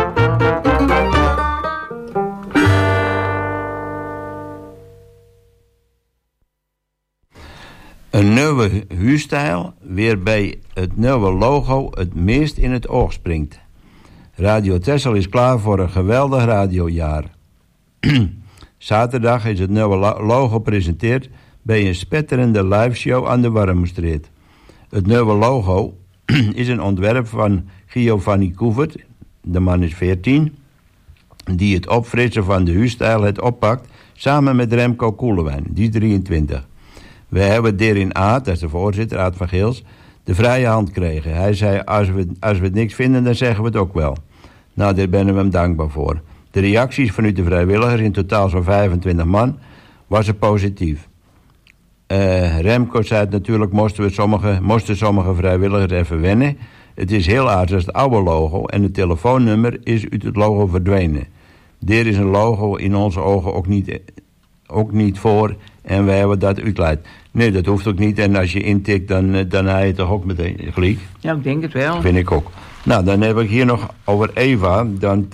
Een nieuwe huurstijl waarbij het nieuwe logo het meest in het oog springt. Radio Texel is klaar voor een geweldig radiojaar. Zaterdag is het nieuwe logo gepresenteerd bij een spetterende liveshow aan de Warmoestraat. Het nieuwe logo is een ontwerp van Giovanni Couvert, de man is 14... die het opfrissen van de huisstijl het oppakt... samen met Remco Koelewijn, die is 23. We hebben Derin Aad, dat is de voorzitter, Aad van Geels... de vrije hand kregen. Hij zei, als we het niks vinden, dan zeggen we het ook wel. Nou, daar ben we hem dankbaar voor. De reacties vanuit de vrijwilligers, in totaal zo'n 25 man... was er positief. Remco zei het natuurlijk, moesten sommige vrijwilligers even wennen. Het is heel aardig als het oude logo en het telefoonnummer is uit het logo verdwenen. Er is een logo in onze ogen ook niet voor en wij hebben dat uitleid. Nee, dat hoeft ook niet en als je intikt dan heb je toch ook meteen gelijk. Ja, ik denk het wel. Vind ik ook. Nou, dan heb ik hier nog over Eva,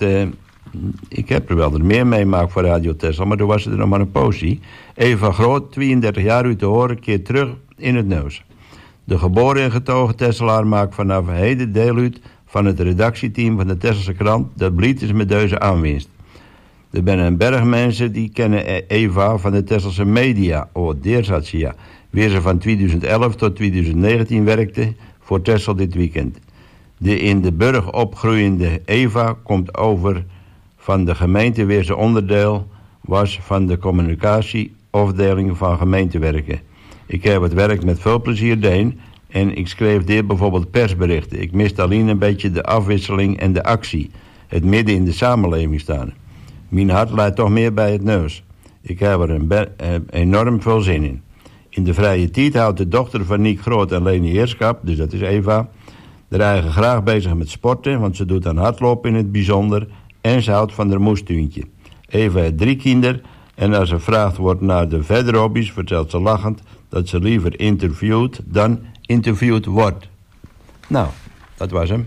ik heb er wel meer meemaakt voor Radio Texel, maar toen was het er nog maar een poosje. Eva Groot, 32 jaar uit te horen, keert terug in het nieuws. De geboren en getogen Tesselaar maakt vanaf heden deel uit van het redactieteam van de Tesselse krant dat blied is met deze aanwinst. Er zijn een berg mensen die kennen Eva van de Tesselse media, daar zat ze ja, weer ze van 2011 tot 2019 werkte voor Tessel dit weekend. De in de burg opgroeiende Eva komt over van de gemeente weer ze onderdeel was van de communicatieafdeling van gemeentewerken. Ik heb het werk met veel plezier gedaan en ik schreef dit bijvoorbeeld persberichten. Ik miste alleen een beetje de afwisseling en de actie. Het midden in de samenleving staan. Mijn hart leidt toch meer bij het nieuws. Ik heb er enorm veel zin in. In de vrije tijd houdt de dochter van Niek Groot en Leni Heerschap, dus dat is Eva, de eigen graag bezig met sporten, want ze doet aan hardlopen in het bijzonder en ze houdt van haar moestuintje. Eva heeft 3 kinderen en als er gevraagd wordt naar de verdere hobby's, vertelt ze lachend dat ze liever interviewt dan interviewd wordt. Nou, dat was hem.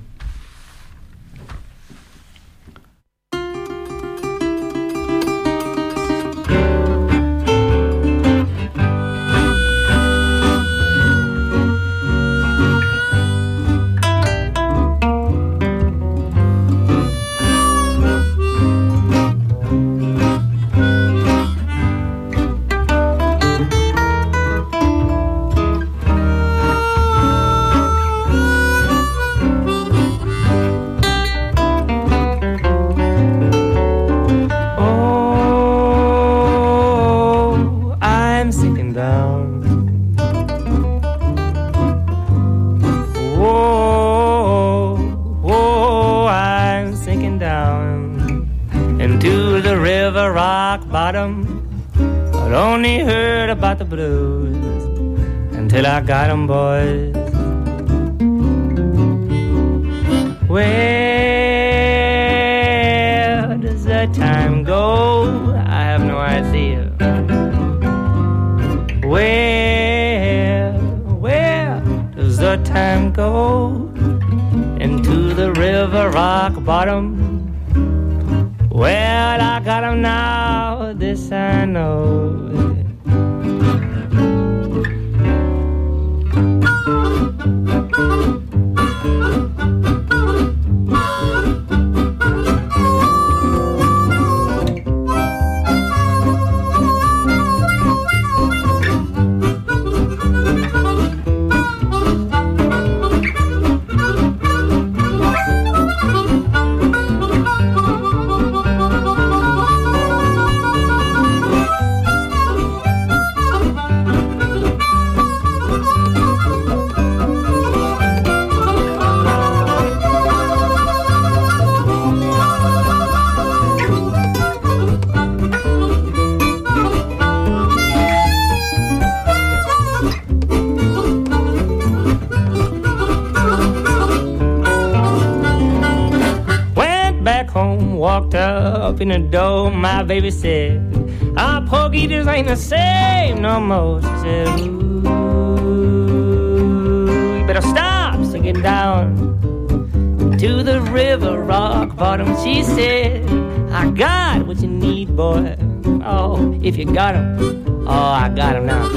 I got 'em, boys. Where does the time go? I have no idea. Where does the time go? Into the river rock bottom. Well, I got 'em now, this I know. Walked up in the door, my baby said, our pork eaters ain't the same no more. She said, ooh, you better stop sinking down to the river rock bottom. She said, I got what you need, boy. Oh, if you got 'em, oh, I got 'em now.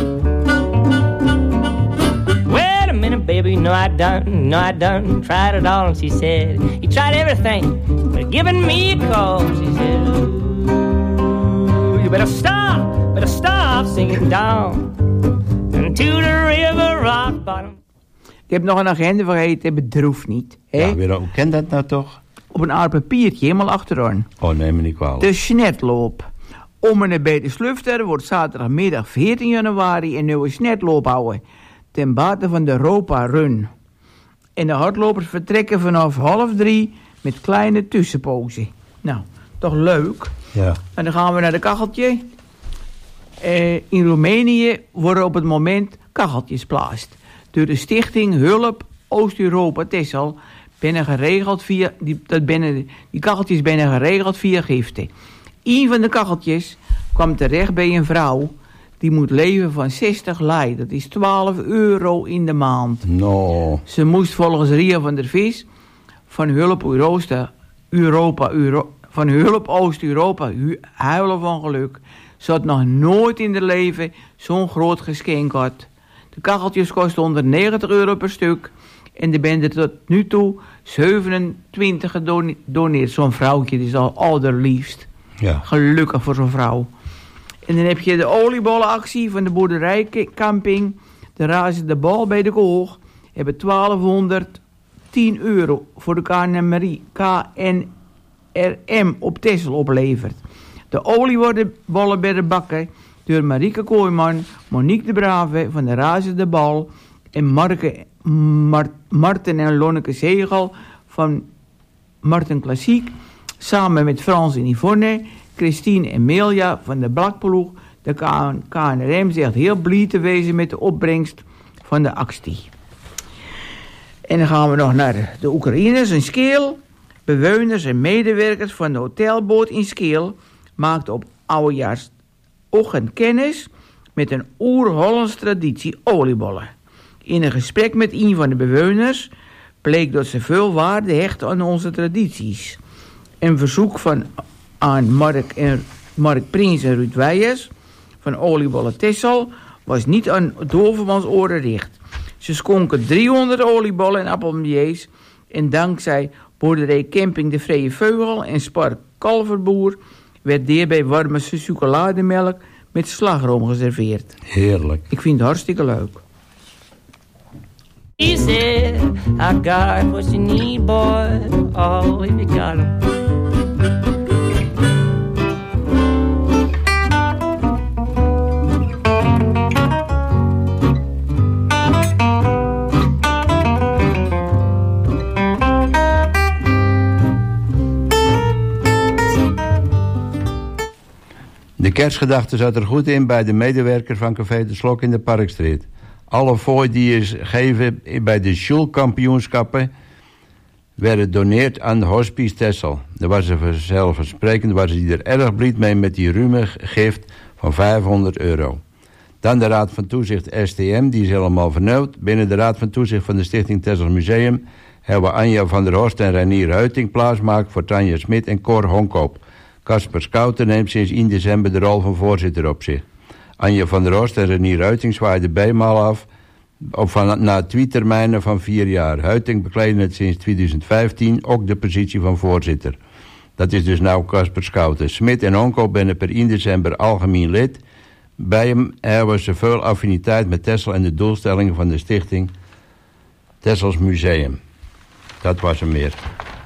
Wait a minute, baby, you know I done tried it all. And she said, you tried everything but giving me a call. She said, ooh, you better stop singing down into the river rock bottom. Ik heb nog een agenda vergeten, bedroef niet. Hè? Ja, hoe kent dat nou toch? Op een aard papiertje, helemaal achteraan. Oh, neem me niet kwalijk. De snetloop. Om en bij de Slufter wordt zaterdagmiddag 14 januari een nieuwe snetloop houden. Ten bate van de Europa Run. En de hardlopers vertrekken vanaf 2:30 met kleine tussenpozen. Nou, toch leuk. Ja. En dan gaan we naar de kacheltje. In Roemenië worden op het moment kacheltjes plaatst. Door de stichting Hulp Oost-Europa Texel binnen geregeld via die kacheltjes binnen geregeld via giften. Een van de kacheltjes kwam terecht bij een vrouw die moet leven van 60 lei. Dat is €12 in de maand. No. Ze moest volgens Ria van der Vis van Hulp Oost-Europa huilen van geluk. Ze had nog nooit in haar leven zo'n groot geschenk gehad. De kacheltjes kosten €190 per stuk. En er zijn er tot nu toe 27 gedoneerd. Zo'n vrouwtje, die is al allerliefst. Ja. Gelukkig voor zo'n vrouw. En dan heb je de oliebollenactie van de boerderijcamping. De razende bal bij de koog. Hebben €1210 voor de KNRM op Texel opleverd. De oliebollen werden bakken door Marieke Kooijman, Monique de Brave van de razende bal en Marten en Lonneke Zegel van Marten Klassiek, samen met Frans en Yvonne, Christine en Melia van de Blakploeg. De KNRM zegt heel blij te wezen met de opbrengst van de actie. En dan gaan we nog naar de Oekraïners in Skeel. Bewoners en medewerkers van de hotelboot in Skeel maakten op oudejaarsochtend kennis met een oer-Hollands traditie oliebollen. In een gesprek met een van de bewoners bleek dat ze veel waarde hechten aan onze tradities. Een verzoek aan Mark Prins en Ruud Weijers van Oliebollen Texel was niet aan Dovermans oren richt. Ze schonken 300 oliebollen en appelmjees en dankzij boerderij Camping de Vrije Veugel en Spar Kalverboer werd hierbij warme chocolademelk met slagroom geserveerd. Heerlijk. Ik vind het hartstikke leuk. He said, I got what you need, boy. Oh, if you got 'em. De kerstgedachte zat er goed in bij de medewerkers van Café de Slok in de Parkstreet. Alle fooi die is gegeven bij de Schulkampioenschappen werden doneerd aan de Hospice Texel. Daar was ze vanzelfsprekend, was ze er erg blij mee met die ruime gift van €500. Dan de Raad van Toezicht STM, die is helemaal vernauwd. Binnen de Raad van Toezicht van de Stichting Texels Museum hebben we Anja van der Horst en Renier Huiting plaatsgemaakt voor Tanja Smit en Cor Honkop. Kasper Schouten neemt sinds 1 december de rol van voorzitter op zich. Anja van der Horst en Renier Huiting zwaaiden bijmaal af na tweettermijnen van 4 jaar. Huiting bekleedde het sinds 2015 ook de positie van voorzitter. Dat is dus nou Kasper Schouten. Smit en Honkop ben per 1 december algemeen lid. Bij hem hebben ze veel affiniteit met Texel en de doelstellingen van de stichting Texels Museum. Dat was hem meer.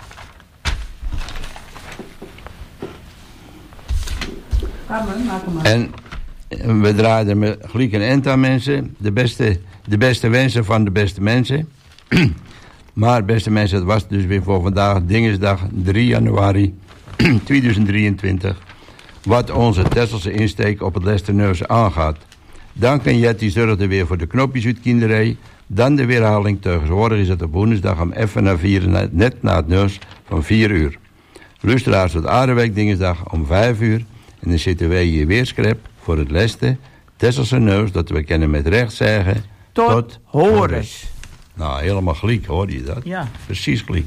En we draaiden met gelijk en end aan mensen. De beste wensen van de beste mensen. Maar beste mensen, het was dus weer voor vandaag Dingesdag 3 januari 2023. Wat onze Texelse insteek op het Lesterneus aangaat. Dank aan Jetty zorgde weer voor de knopjes uit kinderij. Dan de weerhaling. Tegenwoordig is het op woensdag om even naar 4, net na het neus van 4 uur. Luisteraars tot Aardeweek Dingesdag om 5 uur. En dan zitten wij hier weer scherp voor het leste Texelse neus dat we kennen met recht zeggen. Tot horens. Nou, helemaal gelijk, hoor je dat? Ja. Precies gelijk.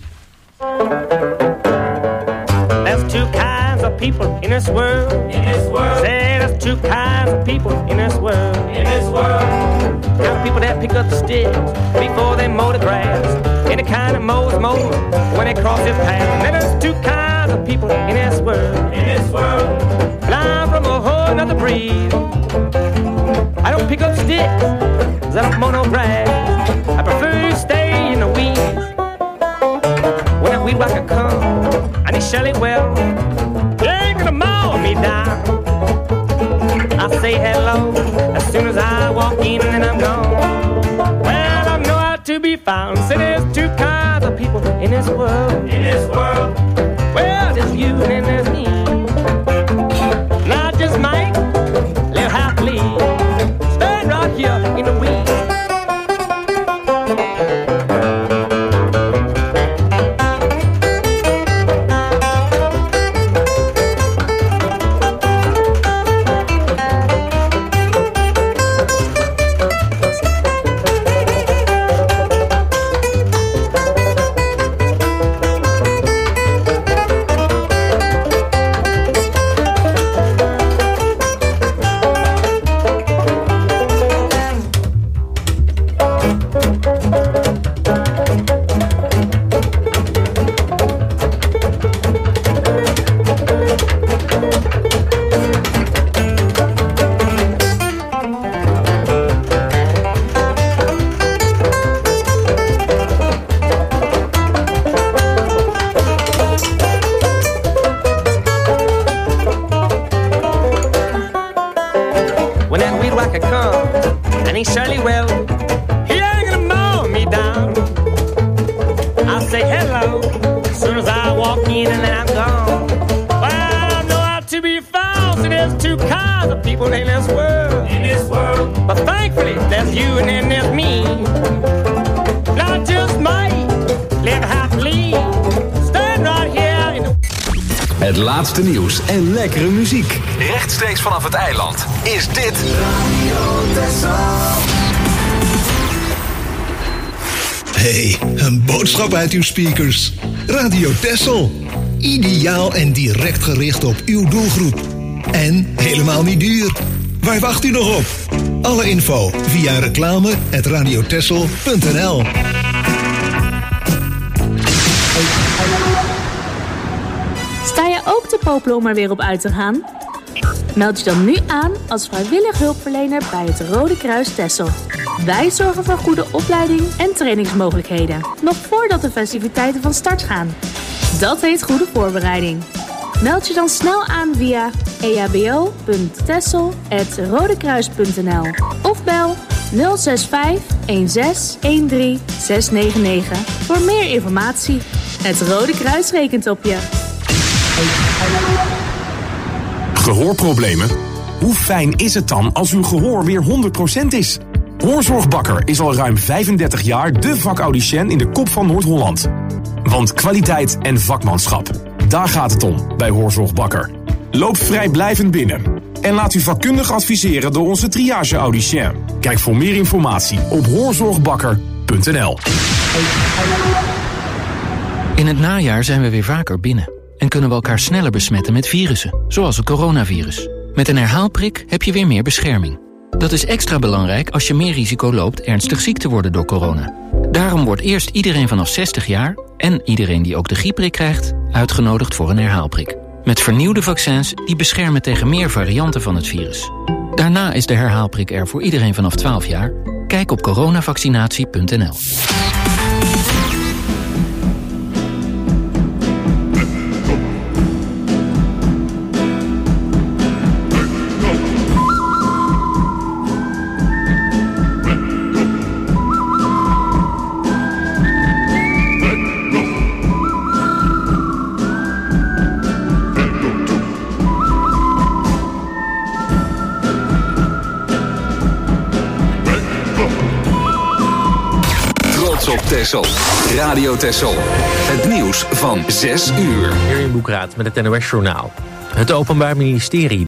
There's two kinds of people in this world. In this world. Say there's two kinds of people in this world. In this world. Kind of people that pick up the sticks before they mow the grass. And the kind that mows when they cross his path. And then there's two kinds of people in this world. In this world. And I'm from a whole nother breed. I don't pick up sticks, 'cause I don't mow no grass. I prefer to stay I could come, and he surely will. He ain't gonna mow me down. I'll say hello as soon as I walk in, and then I'm gone. Well, I know how to be found, so there's two kinds of people in this world. But thankfully, there's you and then there's me. Not just might live happily, stand right here in the... Het laatste nieuws en lekkere muziek. Rechtstreeks vanaf het eiland is dit Radio Texel. Hey, een boodschap uit uw speakers. Radio Texel. Ideaal en direct gericht op uw doelgroep. En helemaal niet duur. Waar wacht u nog op? Alle info via reclame@radiotexel.nl. Sta je ook te popelen om er weer op uit te gaan? Meld je dan nu aan als vrijwillig hulpverlener bij het Rode Kruis Texel. Wij zorgen voor goede opleiding en trainingsmogelijkheden, nog voordat de festiviteiten van start gaan. Dat heet goede voorbereiding. Meld je dan snel aan via ehbo.texel@rodekruis.nl of bel 065 16 13 699 voor meer informatie. Het Rode Kruis rekent op je. Gehoorproblemen? Hoe fijn is het dan als uw gehoor weer 100% is? Hoorzorg Bakker is al ruim 35 jaar de vacaudicien in de kop van Noord-Holland. Want kwaliteit en vakmanschap, daar gaat het om bij Hoorzorg Bakker. Loop vrijblijvend binnen en laat u vakkundig adviseren door onze triage-audicien. Kijk voor meer informatie op hoorzorgbakker.nl. In het najaar zijn we weer vaker binnen en kunnen we elkaar sneller besmetten met virussen, zoals het coronavirus. Met een herhaalprik heb je weer meer bescherming. Dat is extra belangrijk als je meer risico loopt ernstig ziek te worden door corona. Daarom wordt eerst iedereen vanaf 60 jaar en iedereen die ook de griepprik krijgt uitgenodigd voor een herhaalprik. Met vernieuwde vaccins die beschermen tegen meer varianten van het virus. Daarna is de herhaalprik er voor iedereen vanaf 12 jaar. Kijk op coronavaccinatie.nl. Op Texel. Radio Texel. Het nieuws van 6 uur. Hier in Boekraad met het NOS Journaal. Het Openbaar Ministerie